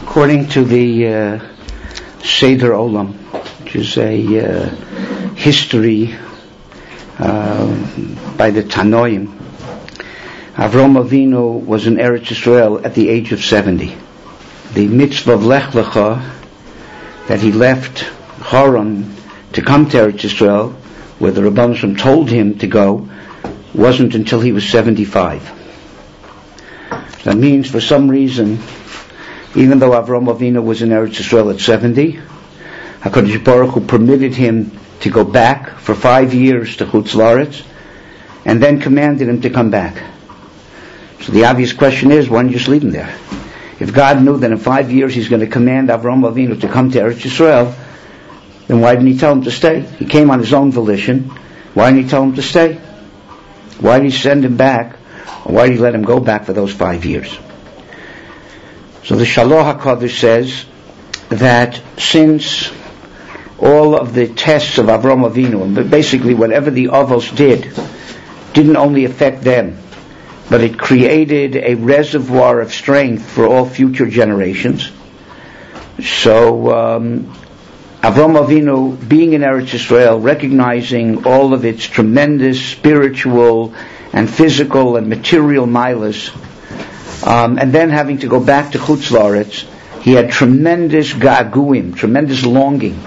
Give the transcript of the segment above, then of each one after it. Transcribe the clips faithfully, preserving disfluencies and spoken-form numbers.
According to the uh, Seder Olam, which is a uh, history uh, by the Tanoim, Avraham Avinu was in Eretz Yisrael at the age of seventy. The mitzvah of Lech Lecha, that he left Haran to come to Eretz Yisrael, where the Rebbeinu Shalom told him to go, wasn't until he was seventy-five. That means, for some reason, even though Avraham Avinu was in Eretz Yisrael at seventy, HaKadosh Baruch Hu permitted him to go back for five years to Chutz La'aretz, and then commanded him to come back. So the obvious question is, why didn't you just leave him there? If God knew that in five years He's going to command Avraham Avinu to come to Eretz Yisrael, then why didn't He tell him to stay? He came on his own volition. Why didn't He tell him to stay? Why did He send him back? Or why did He let him go back for those five years? So the Shaloach HaKadosh says that since all of the tests of Avraham Avinu, and basically whatever the Avos did, didn't only affect them, but it created a reservoir of strength for all future generations. So um, Avraham Avinu, being in Eretz Yisrael, recognizing all of its tremendous spiritual and physical and material milas, um, and then having to go back to Chutz La'aretz, he had tremendous ga'aguim, tremendous longing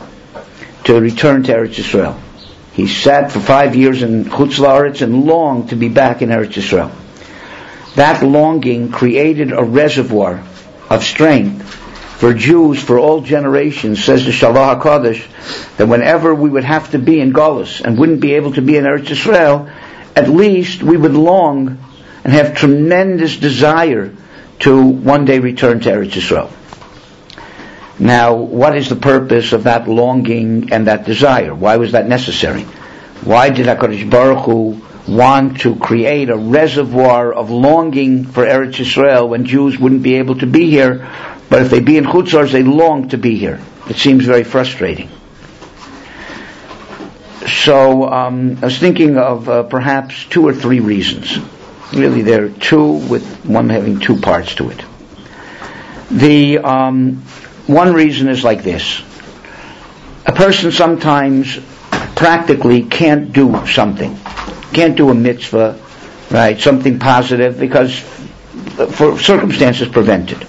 to return to Eretz Yisrael. He sat for five years in Chutz La'aretz and longed to be back in Eretz Yisrael. That longing created a reservoir of strength for Jews for all generations, says the Shaloach HaKadosh, that whenever we would have to be in Golus and wouldn't be able to be in Eretz Yisrael, at least we would long and have tremendous desire to one day return to Eretz Yisrael. Now, what is the purpose of that longing and that desire? Why was that necessary? Why did HaKadosh Baruch Hu want to create a reservoir of longing for Eretz Yisrael when Jews wouldn't be able to be here, but if they be in Chutz La'aretz, they long to be here? It seems very frustrating. So um, I was thinking of uh, perhaps two or three reasons. Really, there are two, with one having two parts to it. The um, one reason is like this. A person sometimes practically can't do something. Can't do a mitzvah, right, something positive, because for circumstances prevented.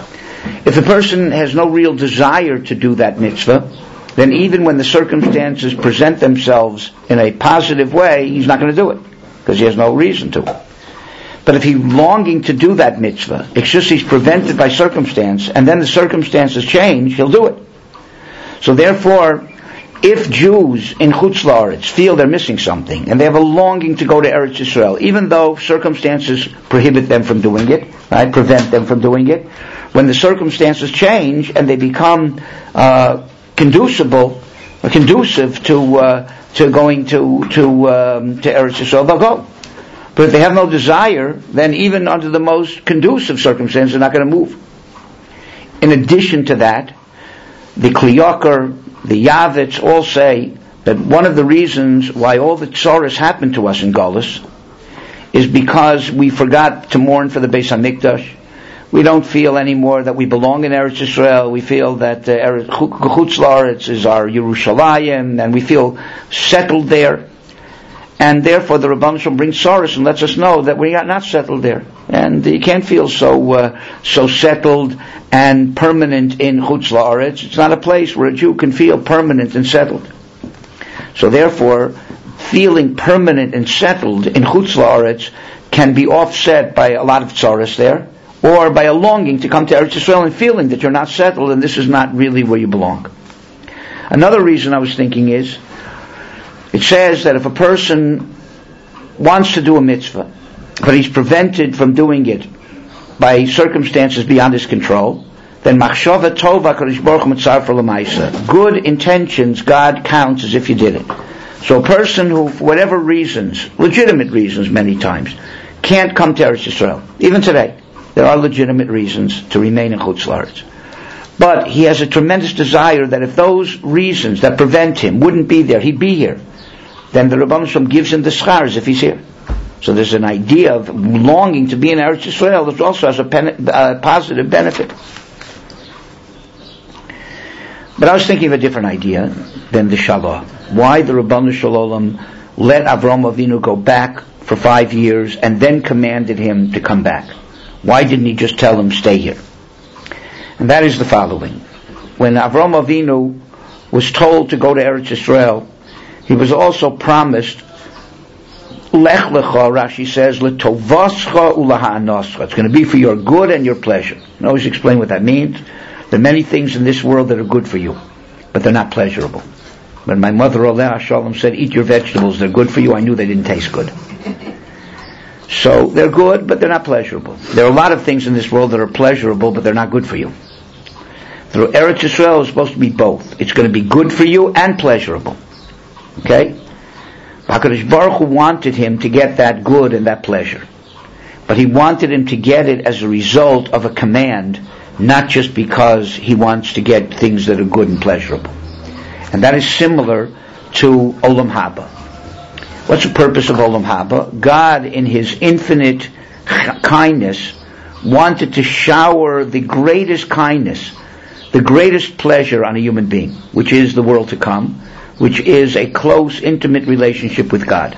If a person has no real desire to do that mitzvah, then even when the circumstances present themselves in a positive way, he's not going to do it, because he has no reason to. But if he's longing to do that mitzvah, it's just he's prevented by circumstance, and then the circumstances change, he'll do it. So therefore, if Jews in Chutz La'aretz feel they're missing something, and they have a longing to go to Eretz Yisrael, even though circumstances prohibit them from doing it, right, prevent them from doing it, when the circumstances change and they become uh, conducible, or conducive to uh, to going to to um, to Eretz Yisrael, they'll go. But if they have no desire, then even under the most conducive circumstances, they're not going to move. In addition to that, the Kli Yakar, the Yavits all say that one of the reasons why all the tsaras happened to us in Golus is because we forgot to mourn for the Beis HaMikdash. We don't feel anymore that we belong in Eretz Yisrael. We feel that uh, Chutz La'aretz is our Yerushalayim, and we feel settled there. And therefore the Rebbeinu Shalom brings tsaras and lets us know that we are not settled there. And you can't feel so uh, so settled and permanent in Chutz La'aretz. It's not a place where a Jew can feel permanent and settled. So therefore, feeling permanent and settled in Chutz La'aretz can be offset by a lot of tsaras there, or by a longing to come to Eretz Yisrael and feeling that you're not settled and this is not really where you belong. Another reason I was thinking is, it says that if a person wants to do a mitzvah, but he's prevented from doing it by circumstances beyond his control, then machshava tova HaKadosh Baruch Hu mitzarfa l'maisa. Good intentions God counts as if you did it. So a person who, for whatever reasons, legitimate reasons many times, can't come to Eretz Yisrael, even today, there are legitimate reasons to remain in Chutz La'aretz. But he has a tremendous desire that if those reasons that prevent him wouldn't be there, he'd be here. Then the Rebbeinu Shalom gives him the schar as if he's here. So there's an idea of longing to be in Eretz Yisrael that also has a pen, uh, positive benefit. But I was thinking of a different idea than the Shalah. Why the Rabbanu Shalom let Avram Avinu go back for five years and then commanded him to come back? Why didn't he just tell him, stay here? And that is the following. When Avram Avinu was told to go to Eretz Yisrael, he was also promised, Lech lecha, Rashi says, letovascha ulaha'anascha. It's going to be for your good and your pleasure. I always explain what that means. There are many things in this world that are good for you, but they're not pleasurable. When my mother, Oleh Shalom, said, eat your vegetables, they're good for you, I knew they didn't taste good. So they're good, but they're not pleasurable. There are a lot of things in this world that are pleasurable, but they're not good for you. Through Eretz Yisrael is supposed to be both. It's going to be good for you and pleasurable. Okay? HaKadosh Baruch Hu wanted him to get that good and that pleasure. But he wanted him to get it as a result of a command, not just because he wants to get things that are good and pleasurable. And that is similar to Olam Haba. What's the purpose of Olam Haba? God, in his infinite kindness, wanted to shower the greatest kindness, the greatest pleasure on a human being, which is the world to come, which is a close, intimate relationship with God.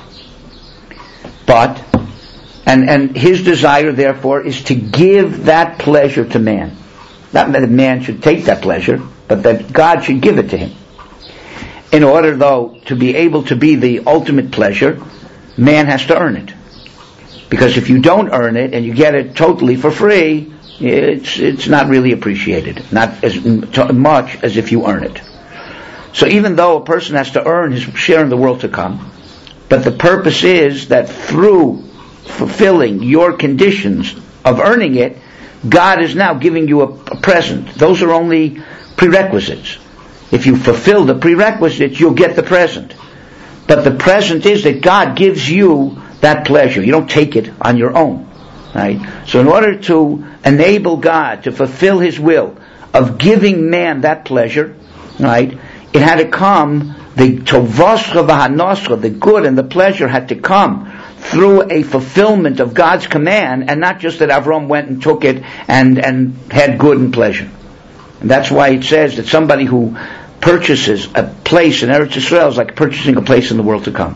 But, and, and his desire, therefore, is to give that pleasure to man. Not that man should take that pleasure, but that God should give it to him. In order, though, to be able to be the ultimate pleasure, man has to earn it. Because if you don't earn it and you get it totally for free, it's it's not really appreciated. Not as much as if you earn it. So even though a person has to earn his share in the world to come, but the purpose is that through fulfilling your conditions of earning it, God is now giving you a, a present. Those are only prerequisites. If you fulfill the prerequisites, you'll get the present. But the present is that God gives you that pleasure. You don't take it on your own. Right? So in order to enable God to fulfill his will of giving man that pleasure, right, it had to come, the tovascha v'hanoscha, the good and the pleasure had to come through a fulfillment of God's command, and not just that Avram went and took it and, and had good and pleasure. And that's why it says that somebody who purchases a place in Eretz Yisrael is like purchasing a place in the world to come.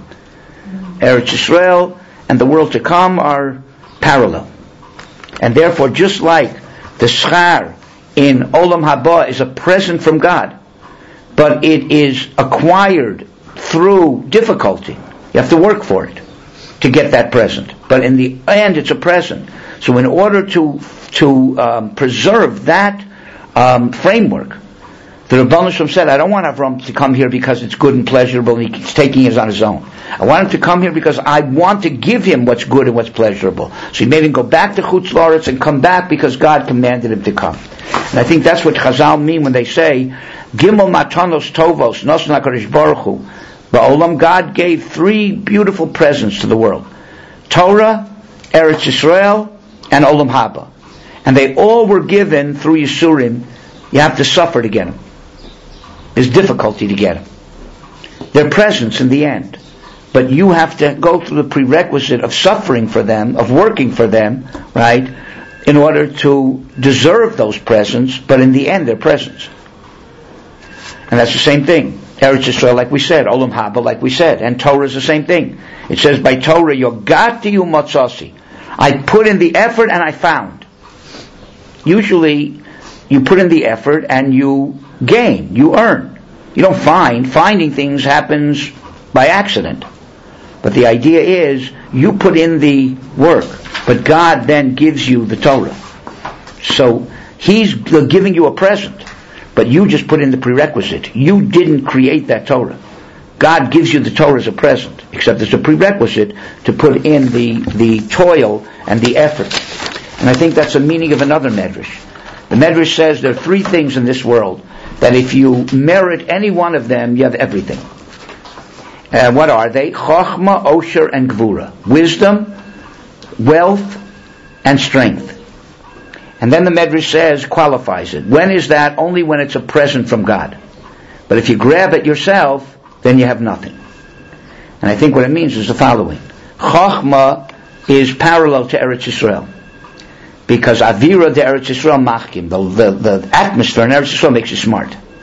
Eretz Yisrael and the world to come are parallel. And therefore, just like the schar in Olam Haba is a present from God, but it is acquired through difficulty. You have to work for it to get that present. But in the end, it's a present. So in order to to um, preserve that um, framework, the Rebbeinu Shalom said, I don't want Avram to come here because it's good and pleasurable and he's taking it on his own. I want him to come here because I want to give him what's good and what's pleasurable. So he made him go back to Chutz La'aretz and come back because God commanded him to come. And I think that's what Chazal mean when they say, Gimel Matanos Tovos, Nosna HaKadosh Baruch Hu. Ba'olam, God gave three beautiful presents to the world. Torah, Eretz Yisrael, and Olam Haba. And they all were given through Yisurim. You have to suffer to get them. There's difficulty to get them. They're presents in the end. But you have to go through the prerequisite of suffering for them, of working for them, right, in order to deserve those presents, but in the end they're presents. And that's the same thing. Eretz Yisrael, like we said, Olam Haba, like we said, and Torah is the same thing. It says by Torah, Yogati umatzasi. I put in the effort and I found. Usually, you put in the effort and you gain, you earn. You don't find. Finding things happens by accident. But the idea is, you put in the work, but God then gives you the Torah. So, He's giving you a present, but you just put in the prerequisite. You didn't create that Torah. God gives you the Torah as a present, except it's a prerequisite to put in the, the toil and the effort. And I think that's the meaning of another medrash. The medrash says there are three things in this world that if you merit any one of them, you have everything. And what are they? Chochma, Osher, and Gvura. Wisdom, wealth, and strength. And then the medrash says, qualifies it. When is that? Only when it's a present from God. But if you grab it yourself, then you have nothing. And I think what it means is the following. Chochma is parallel to Eretz Yisrael. Because Avira de Eretz Yisrael machkim, the, the, the atmosphere in Eretz Yisrael makes you smart.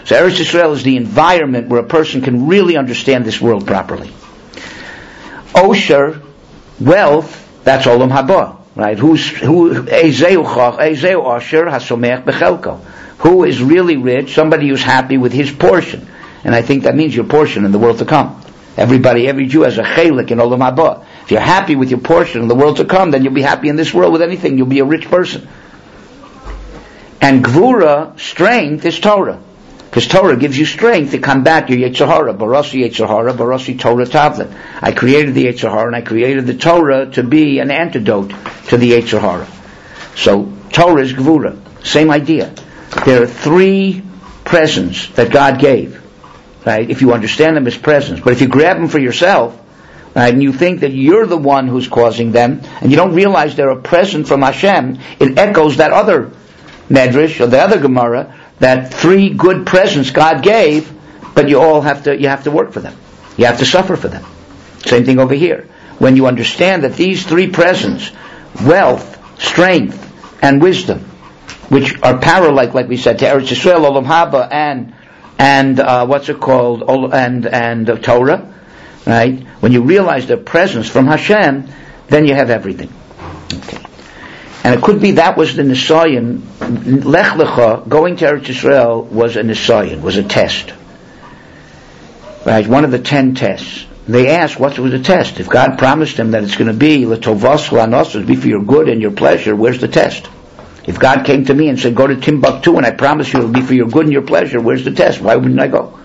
So Eretz Yisrael is the environment where a person can really understand this world properly. Osher, wealth, that's Olam Haba, right? Who's who? Ezeu chach, ezeu osher hasomech bechelko. Who is really rich? Somebody who's happy with his portion, and I think that means your portion in the world to come. Everybody, every Jew has a chelik in Olam Haba. If you're happy with your portion in the world to come, then you'll be happy in this world with anything. You'll be a rich person. And Gvura, strength, is Torah. Because Torah gives you strength to combat your Yetzer Hara. Barasi Yetzer Hara, Barasi Torah Tavlet. I created the Yetzer Hara and I created the Torah to be an antidote to the Yetzer Hara. So Torah is Gvura. Same idea. There are three presents that God gave. Right? If you understand them as presents. But if you grab them for yourself, right, and you think that you're the one who's causing them, and you don't realize they're a present from Hashem, it echoes that other Medrash, or the other Gemara, that three good presents God gave, but you all have to, you have to work for them. You have to suffer for them. Same thing over here. When you understand that these three presents, wealth, strength, and wisdom, which are parallel, like we said, to Eretz Yisrael, Olam Haba, and and uh, what's it called, and and uh, Torah, right? When you realize their presence from Hashem, then you have everything. Okay. And it could be that was the Nisayan. Lech Lecha, going to Eretz Yisrael, was a Nisayan, was a test. Right? One of the ten tests. They asked, what was the test? If God promised him that it's going to be L'tovas L'anos, be for your good and your pleasure, where's the test? If God came to me and said, go to Timbuktu and I promise you it'll be for your good and your pleasure, where's the test? Why wouldn't I go?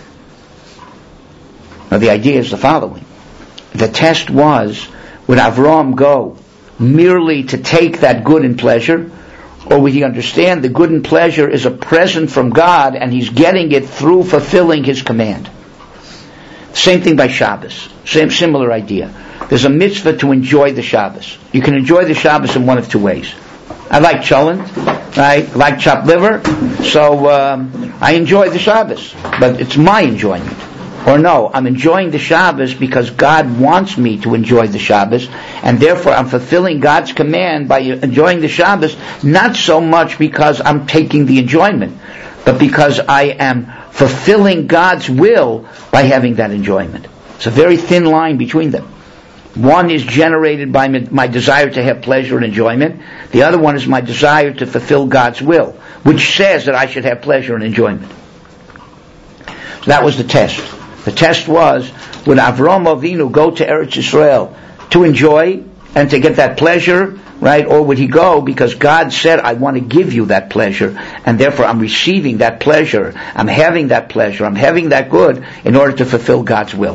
Now the idea is the following. The test was, would Avram go merely to take that good and pleasure, or would he understand the good and pleasure is a present from God and he's getting it through fulfilling his command? Same thing by Shabbos. Same similar idea. There's a mitzvah to enjoy the Shabbos. You can enjoy the Shabbos in one of two ways. I like cholent, right? I like chopped liver, so um, I enjoy the Shabbos, but it's my enjoyment. Or no, I'm enjoying the Shabbos because God wants me to enjoy the Shabbos, and therefore I'm fulfilling God's command by enjoying the Shabbos, not so much because I'm taking the enjoyment, but because I am fulfilling God's will by having that enjoyment. It's a very thin line between them. One is generated by my desire to have pleasure and enjoyment. The other one is my desire to fulfill God's will, which says that I should have pleasure and enjoyment. So that was the test. The test was, would Avraham Avinu go to Eretz Yisrael to enjoy and to get that pleasure, right? Or would he go because God said, I want to give you that pleasure, and therefore I'm receiving that pleasure, I'm having that pleasure, I'm having that good in order to fulfill God's will.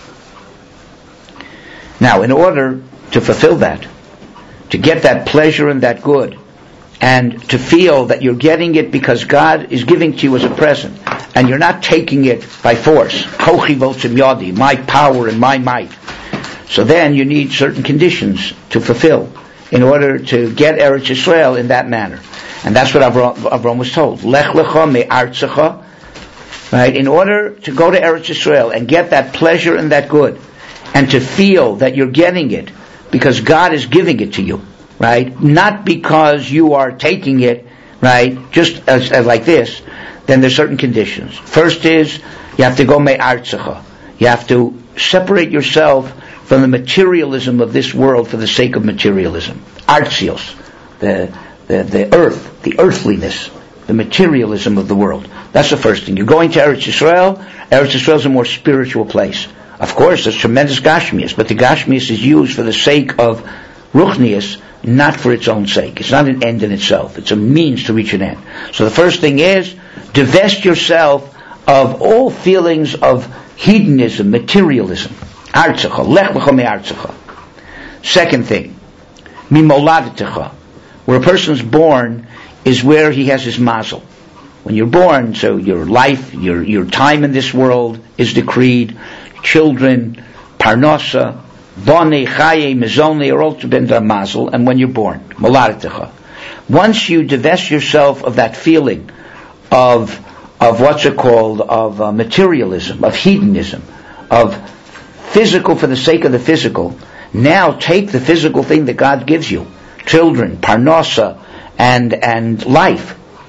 Now, in order to fulfill that, to get that pleasure and that good, and to feel that you're getting it because God is giving to you as a present, and you're not taking it by force, kochi v'otzim yadi, my power and my might. So then you need certain conditions to fulfill in order to get Eretz Yisrael in that manner. And that's what Avram, Avram was told. Lech lecha me'artzecha, right? In order to go to Eretz Yisrael and get that pleasure and that good, and to feel that you're getting it because God is giving it to you, right? Not because you are taking it, right? Just as, as like this. Then there's certain conditions. First is you have to go me'artzecha. You have to separate yourself from the materialism of this world for the sake of materialism. Artzios, the the the earth, the earthliness, the materialism of the world. That's the first thing. You're going to Eretz Yisrael. Eretz Yisrael is a more spiritual place. Of course, there's tremendous Gashmias, but the Gashmias is used for the sake of Ruchnias, not for its own sake. It's not an end in itself. It's a means to reach an end. So the first thing is, divest yourself of all feelings of hedonism, materialism. Artzecha, lech lecha me'artzecha. Second thing, mimoladetecha. Where a person's born is where he has his mazel. When you're born, so your life, your your time in this world is decreed. Children, parnasa, bone, chaye, mezone are all to ben dar mazel, and when you're born, moladetecha. Once you divest yourself of that feeling of of what's it called, of uh, materialism, of hedonism, of physical for the sake of the physical, now take the physical thing that God gives you, children, parnasa, and and life,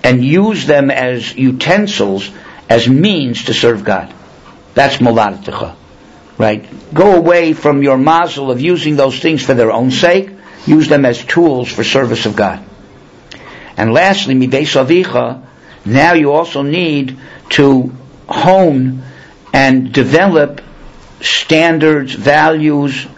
and use them as utensils, as means to serve God. That's moladtecha, right? Go away from your mazel of using those things for their own sake. Use them as tools for service of God. And lastly, mi beis avicha, now you also need to hone and develop standards, values,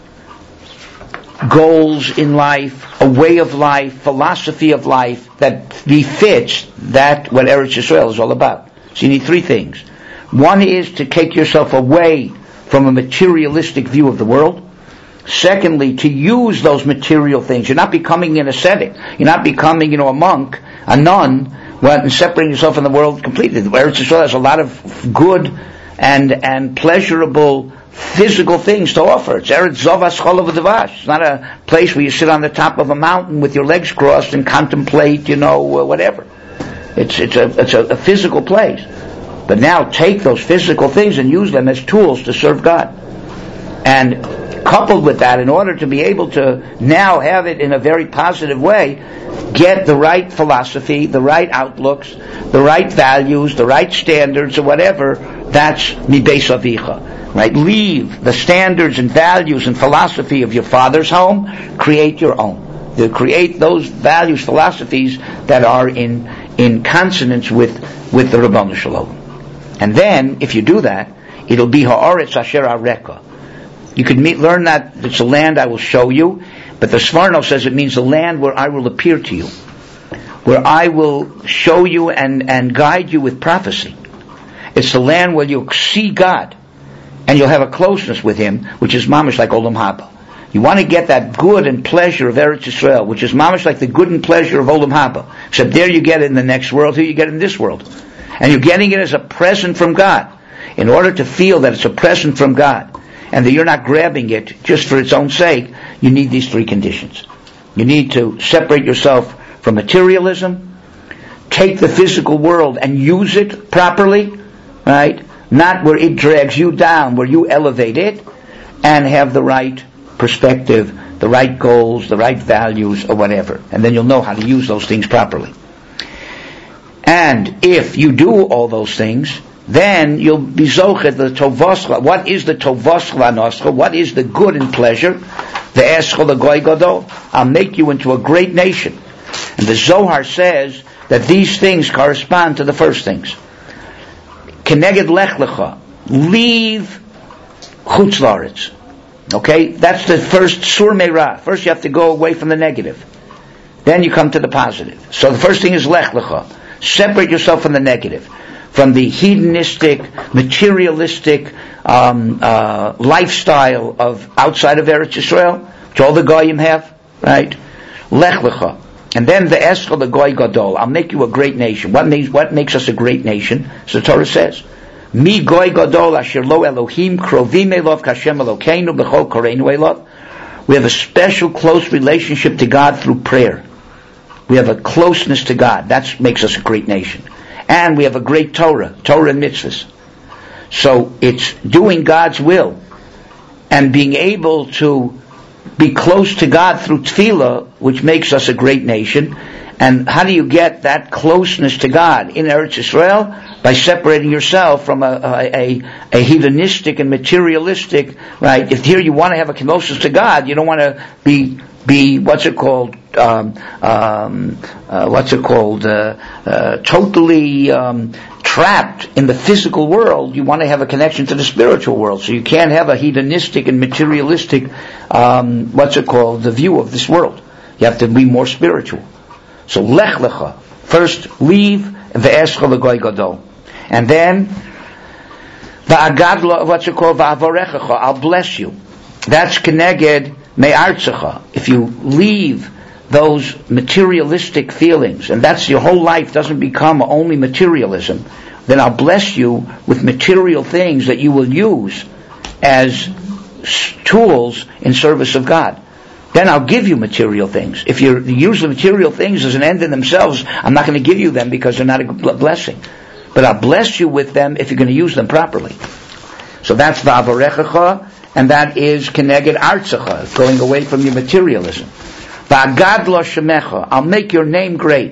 goals in life, a way of life, philosophy of life that befits that what Eretz Yisrael is all about. So you need three things. One is to take yourself away from a materialistic view of the world. Secondly, to use those material things. You're not becoming an ascetic. You're not becoming, you know, a monk, a nun, and separating yourself from the world completely. Eretz Yisrael has a lot of good and and pleasurable physical things to offer. It's Eretz Zovas Cholav U'Davash. It's not a place where you sit on the top of a mountain with your legs crossed and contemplate, you know, uh, whatever. It's it's a it's a, a physical place. But now take those physical things and use them as tools to serve God. And coupled with that, in order to be able to now have it in a very positive way, get the right philosophy, the right outlooks, the right values, the right standards, or whatever. That's mi beis avicha, right? Leave the standards and values and philosophy of your father's home. Create your own. To create those values, philosophies that are in in consonance with with the Rabbanu Shalom. And then, if you do that, it'll be ha'aretz asher areka. You can meet, learn that it's a land I will show you, but the Sforno says it means the land where I will appear to you, where I will show you and, and guide you with prophecy. It's the land where you'll see God, and you'll have a closeness with Him, which is mamish like Olam Haba. You want to get that good and pleasure of Eretz Yisrael, which is mamish like the good and pleasure of Olam Haba. Except there you get it in the next world, here you get it in this world. And you're getting it as a present from God. In order to feel that it's a present from God, and that you're not grabbing it just for its own sake, you need these three conditions. You need to separate yourself from materialism, take the physical world and use it properly, right? Not where it drags you down, where you elevate it, and have the right perspective, the right goals, the right values, or whatever. And then you'll know how to use those things properly. And if you do all those things, then you'll be zochet the tovoscha. What is the tovoscha noscha? What is the good and pleasure? The eschol the goy gadol. I'll make you into a great nation. And the Zohar says that these things correspond to the first things. Keneged lech lecha. Leave chutz la'aretz. Okay? That's the first sur meirah. First you have to go away from the negative. Then you come to the positive. So the first thing is lech lecha. Separate yourself from the negative, from the hedonistic, materialistic um, uh, lifestyle of outside of Eretz Yisrael, which all the goyim have, right? Lech lecha, and then the eschol the goy gadol. I'll make you a great nation. What makes what makes us a great nation? So the Torah says, "Mi goy gadol asher lo Elohim krovim elov kashem Elokeinu b'chol koreinu elov." We have a special, close relationship to God through prayer. We have a closeness to God. That makes us a great nation. And we have a great Torah, Torah and mitzvahs. So it's doing God's will and being able to be close to God through tefillah, which makes us a great nation. And how do you get that closeness to God in Eretz Yisrael? By separating yourself from a, a, a, a hedonistic and materialistic, right? If here you want to have a closeness to God, you don't want to be be what's it called? Um, um, uh, what's it called? Uh, uh, totally um, trapped in the physical world. You want to have a connection to the spiritual world. So you can't have a hedonistic and materialistic, um, what's it called? The view of this world. You have to be more spiritual. So lech lecha. First, leave ve'eschol l'goy gadol, and then va'agad, what's it called? Va'avorechecha. I'll bless you. That's keneged me'artzecha. If you leave those materialistic feelings, and that's your whole life doesn't become only materialism, then I'll bless you with material things that you will use as tools in service of God. Then I'll give you material things. If you use the material things as an end in themselves, I'm not going to give you them because they're not a blessing. But I'll bless you with them if you're going to use them properly. So that's va'avorechecha, and that is keneged artzecha, going away from your materialism. Va'agad lo shemecha, I'll make your name great.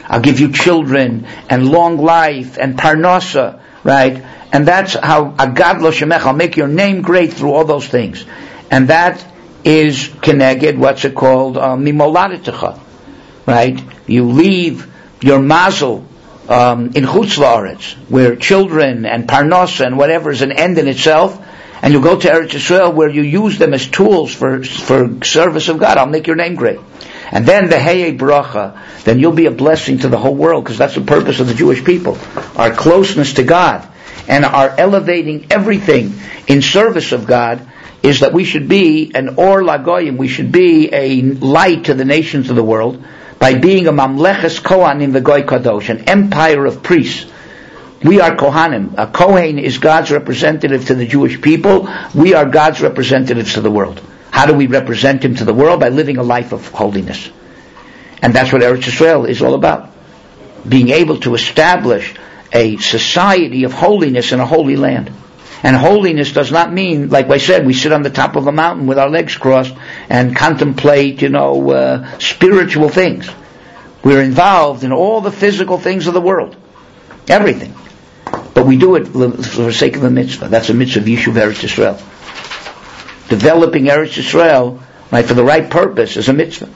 I'll give you children and long life and parnasa, right? And that's how agad lo shemecha, I'll make your name great through all those things. And that is keneged, what's it called, uh, mimoladitecha, right? You leave your mazel um, in chutz la'aretz, where children and parnasa and whatever is an end in itself, and you go to Eretz Yisrael where you use them as tools for for service of God. I'll make your name great. And then the Heye Bracha, then you'll be a blessing to the whole world, because that's the purpose of the Jewish people. Our closeness to God and our elevating everything in service of God is that we should be an Or Lagoyim, we should be a light to the nations of the world by being a Mamleches Kohanim V'Goy Kadosh, an empire of priests. We are Kohanim. A Kohen is God's representative to the Jewish people. We are God's representatives to the world. How do we represent Him to the world? By living a life of holiness. And that's what Eretz Yisrael is all about. Being able to establish a society of holiness in a holy land. And holiness does not mean, like I said, we sit on the top of a mountain with our legs crossed and contemplate, you know, uh, spiritual things. We're involved in all the physical things of the world. Everything. But we do it for the sake of a mitzvah. That's a mitzvah of Yishuv Eretz Yisrael. Developing Eretz Yisrael, right, for the right purpose is a mitzvah.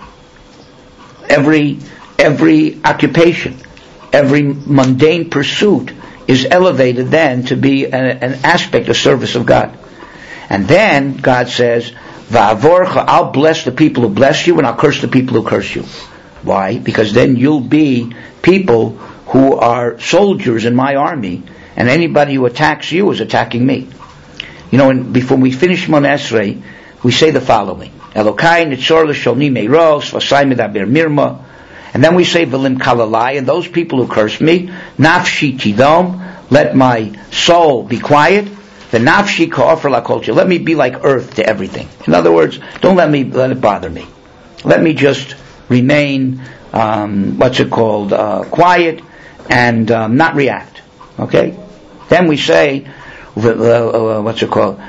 Every every occupation, every mundane pursuit is elevated then to be an, an aspect of service of God. And then God says, Va'avorcha, I'll bless the people who bless you and I'll curse the people who curse you. Why? Because then you'll be people who are soldiers in my army, and anybody who attacks you is attacking me. You know, and before we finish Mon Esrei, we say the following: Elokai nitzor l'sholni meiros v'asai medaber mirma, and then we say v'lim kalalai, and those people who curse me, nafshi tidom, let my soul be quiet, the nafshi ka'ofer lakolcha, let me be like earth to everything. In other words, don't let me let it bother me. Let me just remain, um, what's it called, uh, quiet, and um, not react. Okay? Then we say, uh, uh, what's it called?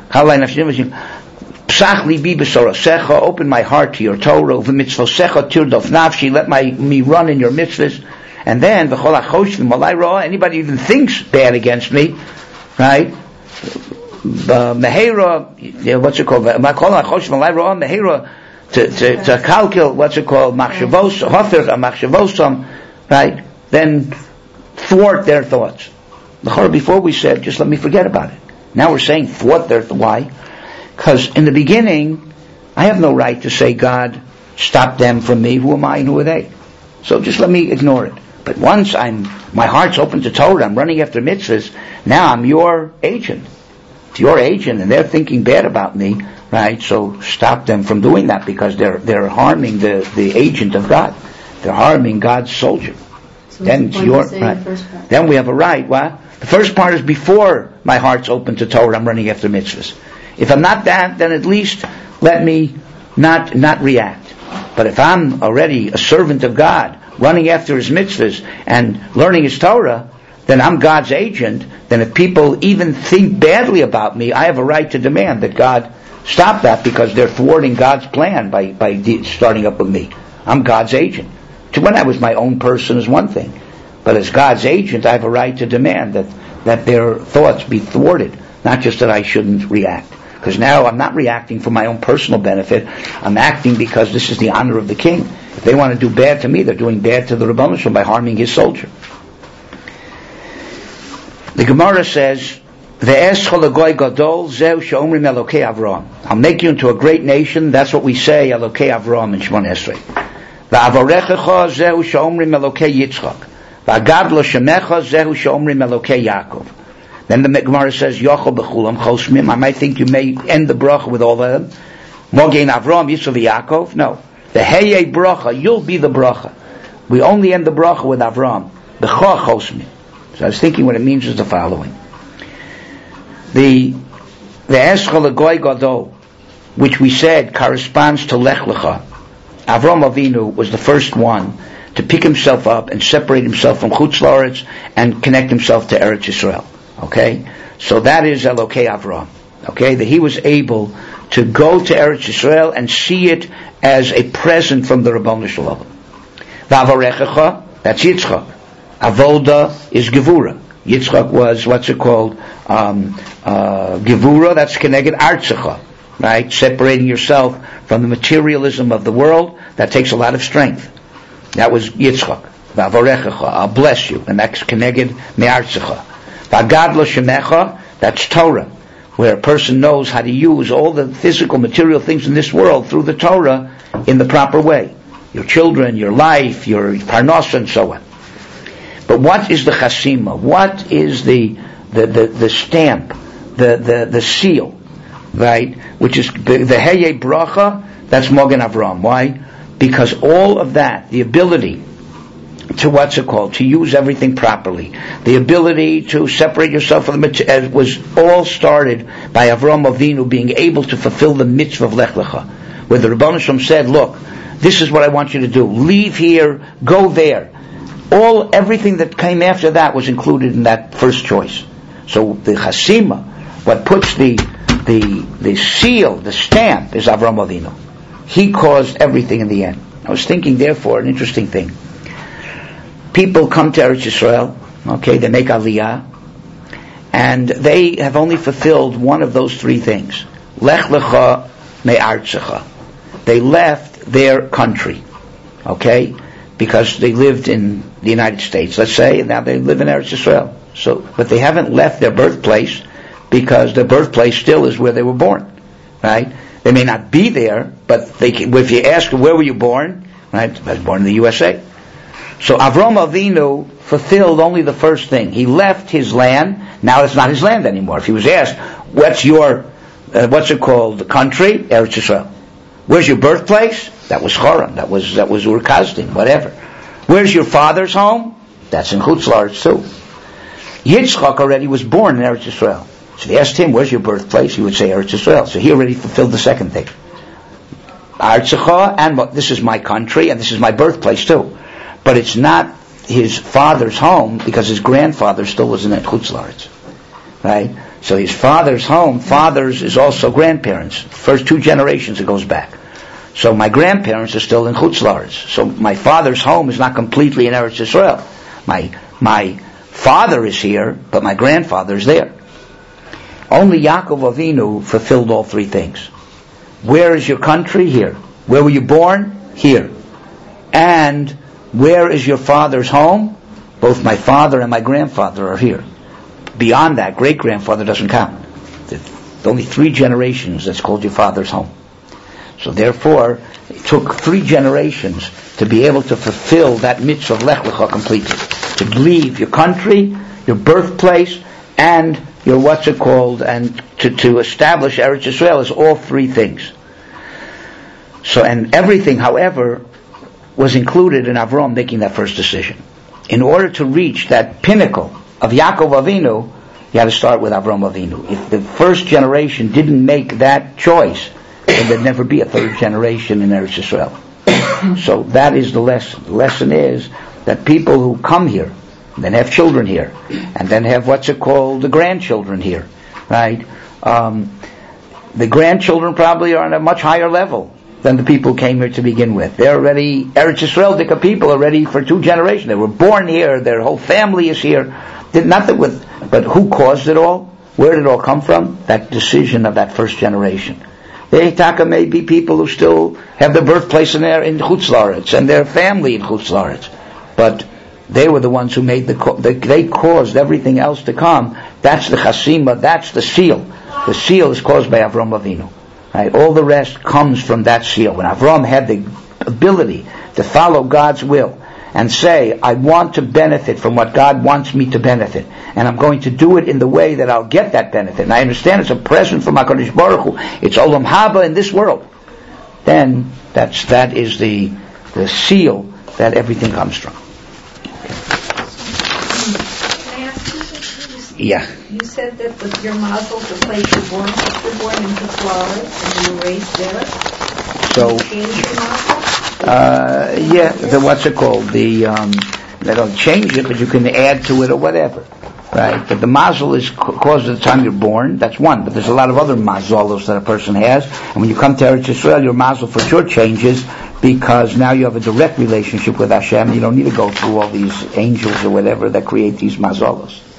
Psach libi b'sorasecha, open my heart to your Torah. V'mitzvosecha tirdof nafshi, let my me run in your mitzvahs. And then v'chol hachoshvim malay ro'ah, anybody even thinks bad against me, right? Mehera, what's it called? V'chol hachoshvim malay ro'ah mehera, to to to calculate, what's it called? Machshavos, hofer machshavosam, right? Then thwart their thoughts. Before we said, just let me forget about it. Now we're saying thwart their thoughts. Why? Because in the beginning, I have no right to say, God, stop them from me. Who am I and who are they? So just let me ignore it. But once I'm, my heart's open to Torah, I'm running after mitzvahs, now I'm your agent. It's your agent, and they're thinking bad about me, right? So stop them from doing that, because they're they're harming the, the agent of God. They're harming God's soldier. So then it's your right. The then we have a right. What? The first part is before my heart's open to Torah, I'm running after mitzvahs. If I'm not that, then at least let me not not react. But if I'm already a servant of God, running after His mitzvahs and learning His Torah, then I'm God's agent. Then if people even think badly about me, I have a right to demand that God stop that, because they're thwarting God's plan by, by de- starting up with me. I'm God's agent. So when I was my own person is one thing, but as God's agent, I have a right to demand that, that their thoughts be thwarted, not just that I shouldn't react. Because now I'm not reacting for my own personal benefit. I'm acting because this is the honor of the king. If they want to do bad to me, they're doing bad to the Rebbeinu Shalom by harming his soldier. The Gemara says, I'll make you into a great nation. That's what we say, Elokei Avraham in Shemon Esrei. Va'avarechecha zehu she'omrim Elokei Yitzchak. Va'agad shemecha zehu she'omrim Elokei Yaakov. Then the Gemara says, Yochel b'chulam chosmim. I might think you may end the bracha with all of them. Mogein Avraham, Yitzchak, Yaakov. No. The Heye bracha, you'll be the bracha. We only end the bracha with Avraham. B'cha chosmim. So I was thinking what it means is the following. The the Eschol Goy Gadol, which we said corresponds to Lech Lecha. Avraham Avinu was the first one to pick himself up and separate himself from Chutz La'aretz and connect himself to Eretz Yisrael. Okay? So that is Elokei Avraham. Okay? That he was able to go to Eretz Yisrael and see it as a present from the Rebbeinu Shalom. V'avarechecha, That's Yitzchak. Avoda is Gevura. Yitzchak was, what's it called? Um, uh, Gevura, that's Keneged Artzecha. Right? Separating yourself from the materialism of the world, that takes a lot of strength. That was Yitzchak. Va'avorechecha, I'll bless you. And that's Keneged Me'artzecha. Va'gadlo Shemecha, that's Torah, where a person knows how to use all the physical, material things in this world through the Torah in the proper way. Your children, your life, your parnasa, and so on. But what is the chasima? What is the the, the, the stamp, the, the, the seal, right? Which is the, the Heye Bracha, that's Mogen Avram. Why? Because all of that, the ability to what's it called, to use everything properly, the ability to separate yourself from the mitzvah, was all started by Avram Avinu being able to fulfill the mitzvah of Lech Lecha, where the Rebbeinu Shalom said, look, this is what I want you to do. Leave here, go there. All, everything that came after that was included in that first choice. So the chasima, what puts the the the seal, the stamp, is Avram Avinu. He caused everything in the end. I was thinking, therefore, an interesting thing. People come to Eretz Yisrael, okay, they make Aliyah, and they have only fulfilled one of those three things. Lech Lecha Me'artzecha. They left their country, okay, because they lived in the United States, let's say, and now they live in Eretz Yisrael. So, but they haven't left their birthplace, because their birthplace still is where they were born, right? They may not be there, but they can, if you ask where were you born, right? I was born in the U S A. So Avram Avinu fulfilled only the first thing. He left his land. Now it's not his land anymore. If he was asked, what's your, uh, what's it called, the country? Eretz Yisrael. Where's your birthplace? That was Choron. That was, that was Ur Kasdim, whatever. Where's your father's home? That's in Chutz La'aretz too. Yitzchak already was born in Eretz Yisrael. So if they asked him, where's your birthplace? He would say Eretz Yisrael. So he already fulfilled the second thing. Artzecha, and this is my country, and this is my birthplace too. But it's not his father's home, because his grandfather still was in Chutz La'aretz. Right? So his father's home, fathers is also grandparents. First two generations it goes back. So my grandparents are still in Chutz La'aretz. So my father's home is not completely in Eretz Yisrael. My, my father is here, but my grandfather is there. Only Yaakov Avinu fulfilled all three things. Where is your country? Here. Where were you born? Here. And where is your father's home? Both my father and my grandfather are here. Beyond that, great-grandfather doesn't count. There's only three generations that's called your father's home. So therefore, it took three generations to be able to fulfill that mitzvah of Lech Lecha completely. To leave your country, your birthplace, and your what's it called, and to, to establish Eretz Yisrael is all three things. So, and everything, however, was included in Avram making that first decision. In order to reach that pinnacle of Yaakov Avinu, you had to start with Avram Avinu. If the first generation didn't make that choice, then there'd never be a third generation in Eretz Yisrael. So that is the lesson. The lesson is that people who come here, then have children here, and then have what's it called, the grandchildren here, right? Um, the grandchildren probably are on a much higher level than the people who came here to begin with. They're already, Eretz Yisrael people are ready for two generations. They were born here, their whole family is here. Did nothing with, but who caused it all? Where did it all come from? That decision of that first generation. They taka may be people who still have their birthplace in there in Chutz La'aretz and their family in Chutz La'aretz, but they were the ones who made the, they, they caused everything else to come. That's the chasima, that's the seal. The seal is caused by Avram Avinu. Right? All the rest comes from that seal. When Avram had the ability to follow God's will and say, I want to benefit from what God wants me to benefit, and I'm going to do it in the way that I'll get that benefit, and I understand it's a present from HaKadosh Baruch Hu, it's Olam Haba in this world, then that's, that is the, the seal that everything comes from. Yeah. You said that the, your mazel, the place you're born, you're born into Florida, and you were raised there. So, you change your mazel? Uh, yeah, the, what's it called? The, um, they don't change it, but you can add to it or whatever. right? But the mazel is caused at the time you're born. That's one. But there's a lot of other mazalos that a person has. And when you come to Eretz Yisrael, your mazel for sure changes because now you have a direct relationship with Hashem. You don't need to go through all these angels or whatever that create these mazalos.